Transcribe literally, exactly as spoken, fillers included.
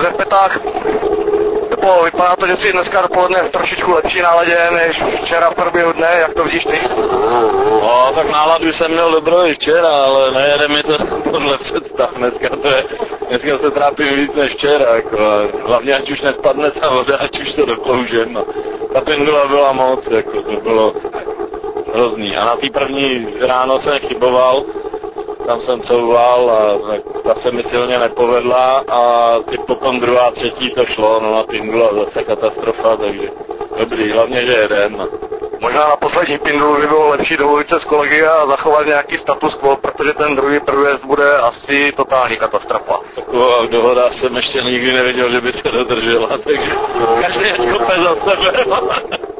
ve Petách. Po, vypadá to, že si dneska dopoledne v trošičku lepší náladě než včera v průběhu dne, jak to vidíš ty? No, tak náladu jsem měl dobrou i včera, ale nejede mi to podle představ. Dneska, to je, dneska se trápím víc než včera, jako, hlavně ať už nespadne ta voda, ať už to doploužím. No. Ta pendula byla moc, jako, to bylo hrozný. A na té první ráno jsem chyboval, tam jsem couval a tak, ta se mi silně nepovedla a ty potom druhá, třetí to šlo, no na pindula zase katastrofa, takže dobrý, hlavně, že jeden. No. Možná na poslední pindulu by bylo lepší dovolit se s kolegy a zachovat nějaký status quo, protože ten druhý průjezd bude asi totální katastrofa. Taková dohoda jsem ještě nikdy neviděl, že by se dodržela, takže každý kope za sebe.